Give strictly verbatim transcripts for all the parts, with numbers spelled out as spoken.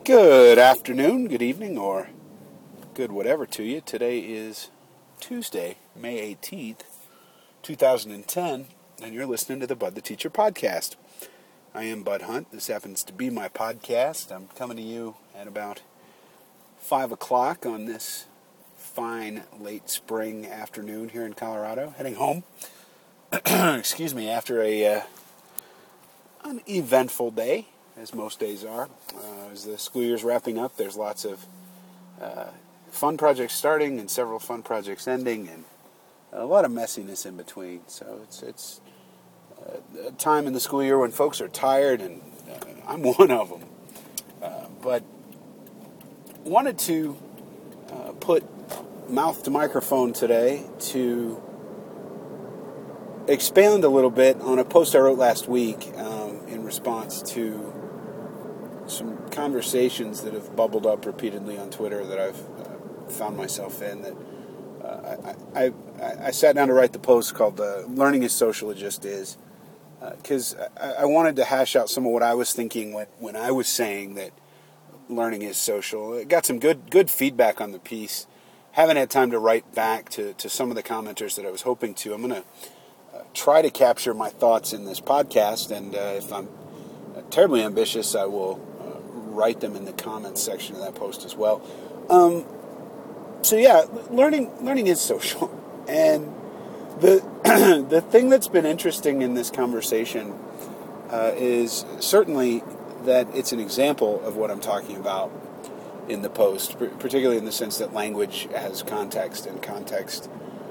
Good afternoon, good evening, or good whatever to you. Today is Tuesday, May eighteenth, two thousand ten, and you're listening to the Bud the Teacher podcast. I am Bud Hunt. This happens to be my podcast. I'm coming to you at about five o'clock on this fine late spring afternoon here in Colorado, heading home. Excuse me, after a uh, an eventful day, as most days are. Uh, as the school year's wrapping up, there's lots of uh, fun projects starting and several fun projects ending, and a lot of messiness in between. So it's it's uh, a time in the school year when folks are tired, and uh, I'm one of them. Uh, but wanted to uh, put mouth to microphone today to expand a little bit on a post I wrote last week um, in response to some conversations that have bubbled up repeatedly on Twitter that I've uh, found myself in. That uh, I, I, I sat down to write the post called uh, "Learning is Social, It Just Is," because uh, I, I wanted to hash out some of what I was thinking when, when I was saying that learning is social. I got some good good feedback on the piece. Haven't had time to write back to, to some of the commenters that I was hoping to. I'm going to uh, try to capture my thoughts in this podcast, and uh, if I'm uh, terribly ambitious, I will write them in the comments section of that post as well. Um, so yeah, learning learning is social, and the the thing that's been interesting in this conversation uh, is certainly that it's an example of what I'm talking about in the post, particularly in the sense that language has context, and context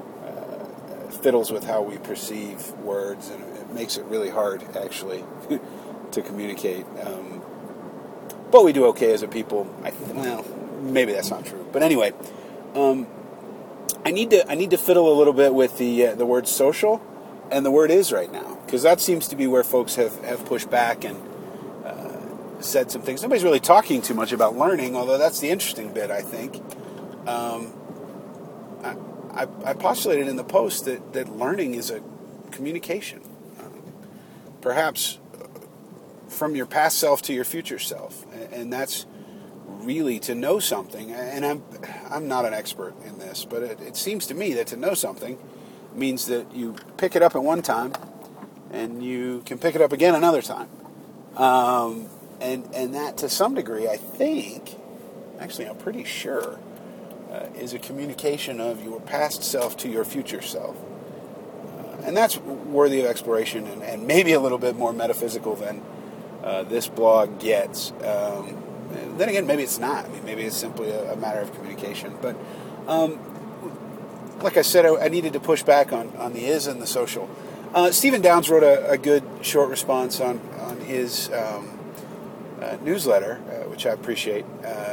uh, fiddles with how we perceive words, and it makes it really hard actually to communicate. Um, But we do okay as a people. I th- well, maybe that's not true. But anyway, um, I need to I need to fiddle a little bit with the uh, the word social and the word is right now, because that seems to be where folks have, have pushed back and uh, said some things. Nobody's really talking too much about learning, although that's the interesting bit, I think. Um, I, I, I postulated in the post that, that learning is a communication. Um, perhaps from your past self to your future self, and that's really to know something. And I'm I'm not an expert in this, but it, it seems to me that to know something means that you pick it up at one time, and you can pick it up again another time. Um, and and that to some degree, I think, actually I'm pretty sure, uh, is a communication of your past self to your future self. Uh, and that's worthy of exploration, and, and maybe a little bit more metaphysical than Uh, this blog gets. Um, then again, maybe it's not. I mean, maybe it's simply a, a matter of communication. But um, like I said, I, I needed to push back on, on the is and the social. Uh, Stephen Downes wrote a, a good short response on on his um, uh, newsletter, uh, which I appreciate, uh,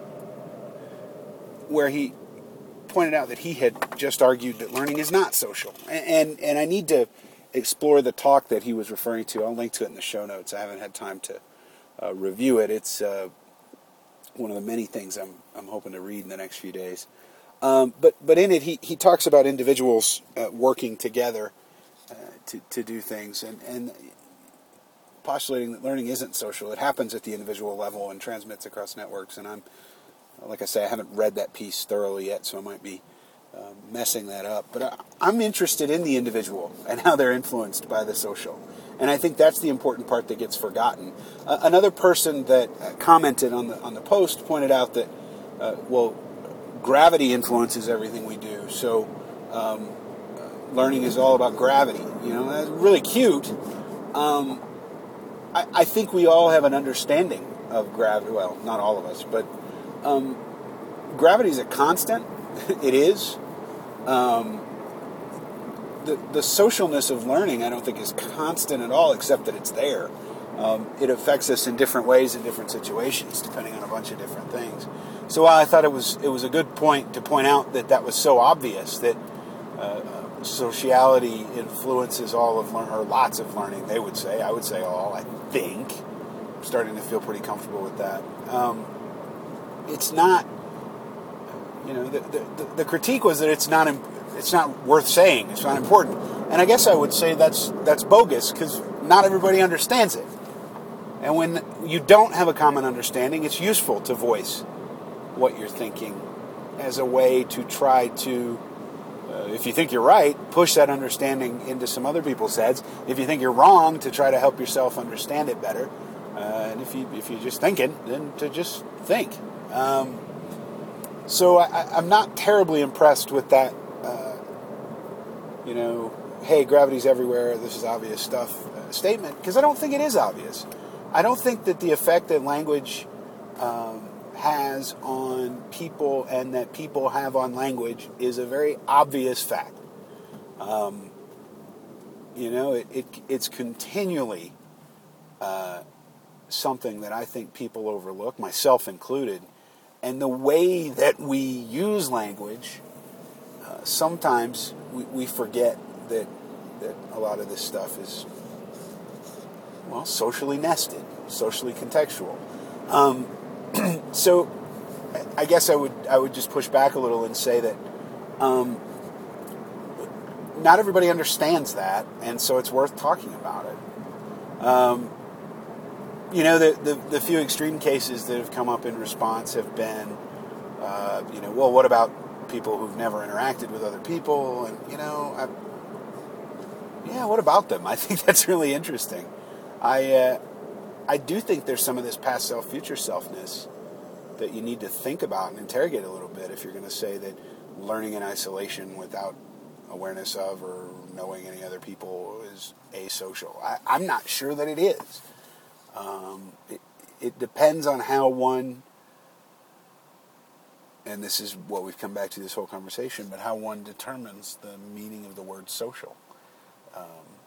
where he pointed out that he had just argued that learning is not social, and and, and I need to explore the talk that he was referring to. I'll link to it in the show notes. I haven't had time to uh, review it. It's uh, one of the many things I'm I'm hoping to read in the next few days. Um, but but in it, he, he talks about individuals uh, working together uh, to to do things, and and postulating that learning isn't social. It happens at the individual level and transmits across networks. And I'm, like I say, I haven't read that piece thoroughly yet, so I might be Uh, messing that up. But I, I'm interested in the individual and how they're influenced by the social. And I think that's the important part that gets forgotten. Uh, another person that uh, commented on the on the post pointed out that, uh, well, gravity influences everything we do. So um, learning is all about gravity. You know, that's really cute. Um, I, I think we all have an understanding of gravity. Well, not all of us, but um, gravity is a constant. It is. Um, the the socialness of learning, I don't think, is constant at all, except that it's there. Um, it affects us in different ways in different situations, depending on a bunch of different things. So while I thought it was it was a good point to point out that that was so obvious, that uh, sociality influences all of learning, or lots of learning, they would say. I would say all, I think. I'm starting to feel pretty comfortable with that. Um, it's not... You know, the, the, the critique was that it's not it's not worth saying. It's not important. And I guess I would say that's that's bogus, because not everybody understands it. And when you don't have a common understanding, it's useful to voice what you're thinking as a way to try to, uh, if you think you're right, push that understanding into some other people's heads. If you think you're wrong, to try to help yourself understand it better. Uh, and if you if you're just thinking, then to just think. Um, so I, I'm not terribly impressed with that. Uh, you know, hey, gravity's everywhere. This is obvious stuff. Uh, statement, because I don't think it is obvious. I don't think that the effect that language um, has on people and that people have on language is a very obvious fact. Um, you know, it, it it's continually uh, something that I think people overlook, myself included, and the way that we use language, uh, sometimes we, we forget that that a lot of this stuff is, well, socially nested, socially contextual. Um, so, I guess I would I would just push back a little and say that um, not everybody understands that, and so it's worth talking about it. Um, you know, the, the the few extreme cases that have come up in response have been, uh, you know, well, what about people who've never interacted with other people? And you know, I, yeah, what about them? I think that's really interesting. I uh, I do think there's some of this past self, future selfness that you need to think about and interrogate a little bit if you're going to say that learning in isolation without awareness of or knowing any other people is asocial. I, I'm not sure that it is. Um, it, it depends on how one, and this is what we've come back to this whole conversation, but how one determines the meaning of the word social. Um,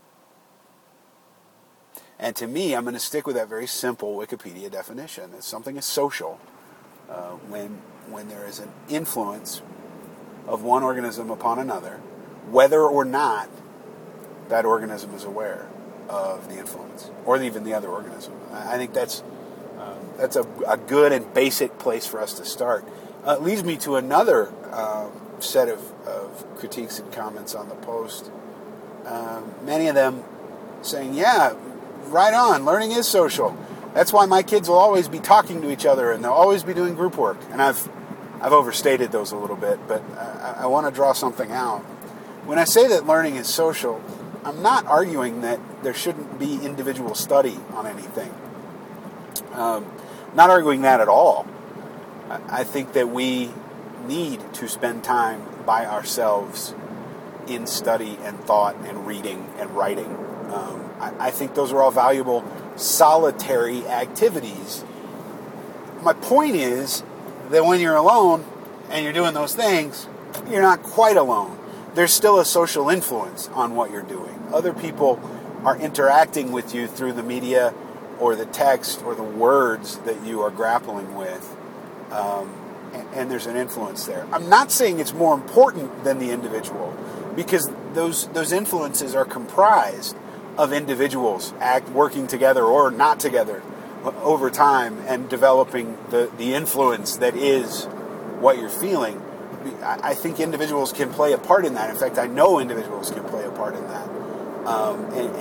And to me, I'm going to stick with that very simple Wikipedia definition. That something is social uh, when when there is an influence of one organism upon another, whether or not that organism is aware of the influence, or even the other organism. I think that's um, that's a, a good and basic place for us to start. Uh, it leads me to another um, set of, of critiques and comments on the post. Um, many of them saying, yeah, right on, learning is social. That's why my kids will always be talking to each other and they'll always be doing group work. And I've I've overstated those a little bit, but I, I want to draw something out. When I say that learning is social, I'm not arguing that there shouldn't be individual study on anything. Um, not arguing that at all. I, I think that we need to spend time by ourselves in study and thought and reading and writing. Um, I, I think those are all valuable solitary activities. My point is that when you're alone and you're doing those things, you're not quite alone. There's still a social influence on what you're doing. Other people are interacting with you through the media or the text or the words that you are grappling with, um, and, and there's an influence there. I'm not saying it's more important than the individual, because those those influences are comprised of individuals act working together or not together over time and developing the, the influence that is what you're feeling. I think individuals can play a part in that. In fact, I know individuals can play a part in that. Um, and,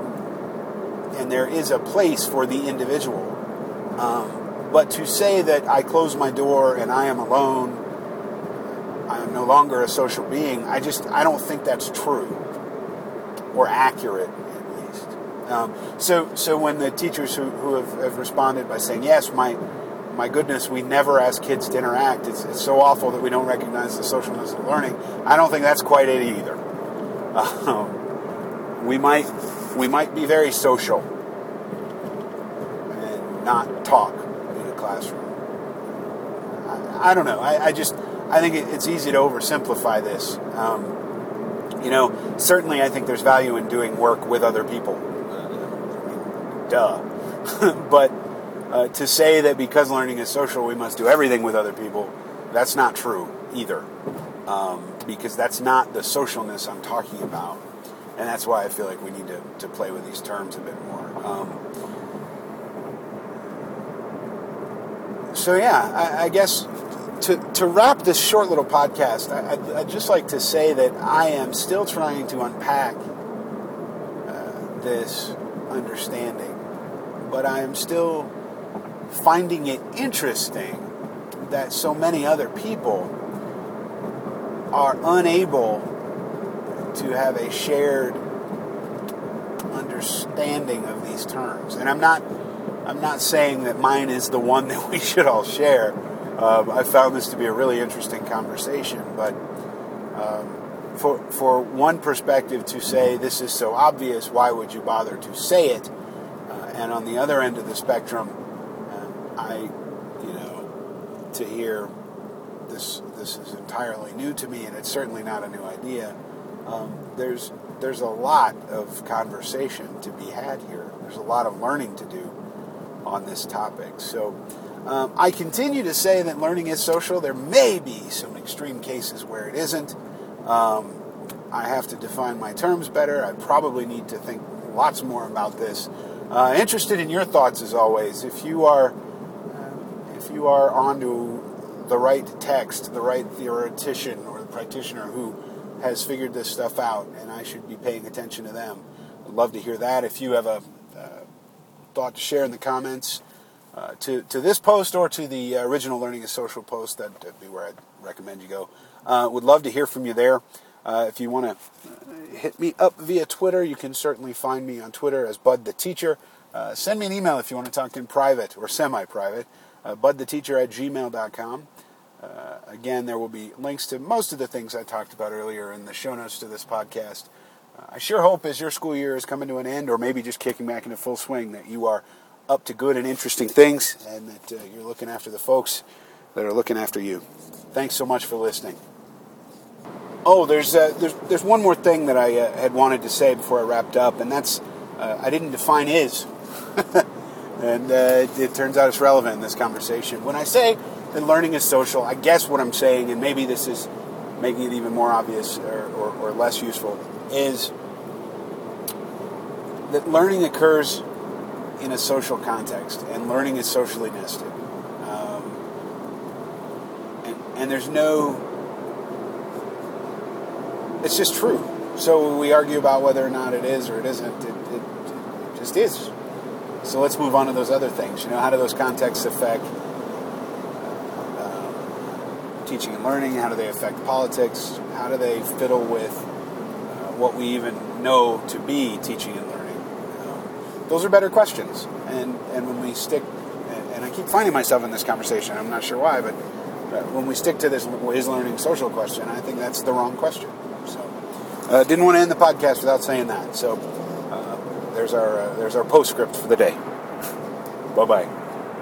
and and there is a place for the individual. Um, but to say that I close my door and I am alone, I am no longer a social being, I just, I don't think that's true or accurate. Um, so, so when the teachers who, who have, have responded by saying, yes, my my goodness, we never ask kids to interact, it's, it's so awful that we don't recognize the socialness of learning, I don't think that's quite it either. Um, we might we might be very social and not talk in a classroom. I, I don't know. I, I just, I think it, it's easy to oversimplify this. Um, you know, certainly I think there's value in doing work with other people. Duh. But uh, to say that because learning is social, we must do everything with other people, that's not true either. Um, because that's not the socialness I'm talking about. And that's why I feel like we need to, to play with these terms a bit more. Um, so yeah, I, I guess to, to wrap this short little podcast, I, I'd, I'd just like to say that I am still trying to unpack uh, this understanding. but I am still finding it interesting that so many other people are unable to have a shared understanding of these terms. And I'm not I'm not saying that mine is the one that we should all share. Um, I found this to be a really interesting conversation, but um, for for one perspective to say this is so obvious, why would you bother to say it? Uh, and on the other end of the spectrum, uh, I, you know, to hear this this is entirely new to me, and it's certainly not a new idea. Um, there's there's a lot of conversation to be had here. There's a lot of learning to do on this topic. So um, I continue to say that learning is social. There may be some extreme cases where it isn't. Um, I have to define my terms better. I probably need to think lots more about this. Uh, interested in your thoughts as always. If you are, uh, if you are onto the right text, the right theoretician or the practitioner who has figured this stuff out, and I should be paying attention to them, I'd love to hear that. If you have a uh, thought to share in the comments uh, to to this post or to the original Learning is Social post, that'd be where I'd recommend you go. Uh, would love to hear from you there. Uh, if you want to hit me up via Twitter, you can certainly find me on Twitter as Bud the Teacher. Uh, send me an email if you want to talk in private or semi-private, uh, budtheteacher at gmail dot com. Uh, again, there will be links to most of the things I talked about earlier in the show notes to this podcast. Uh, I sure hope as your school year is coming to an end, or maybe just kicking back into full swing, that you are up to good and interesting things, and that uh, you're looking after the folks that are looking after you. Thanks so much for listening. Oh, there's uh, there's there's one more thing that I uh, had wanted to say before I wrapped up, and that's uh, I didn't define is, and uh, it, it turns out it's relevant in this conversation. When I say that learning is social, I guess what I'm saying, and maybe this is making it even more obvious or, or, or less useful, is that learning occurs in a social context, and learning is socially nested. Um, and, and there's no... It's just true. So we argue about whether or not it is or it isn't. It, it, it just is. So let's move on to those other things. You know, how do those contexts affect uh, teaching and learning? How do they affect politics? How do they fiddle with uh, what we even know to be teaching and learning? Um, those are better questions. And and when we stick, and, and I keep finding myself in this conversation, I'm not sure why, but uh, when we stick to this is learning social question, I think that's the wrong question. So, uh, didn't want to end the podcast without saying that. So, uh, there's our uh, there's our postscript for the day. Bye bye.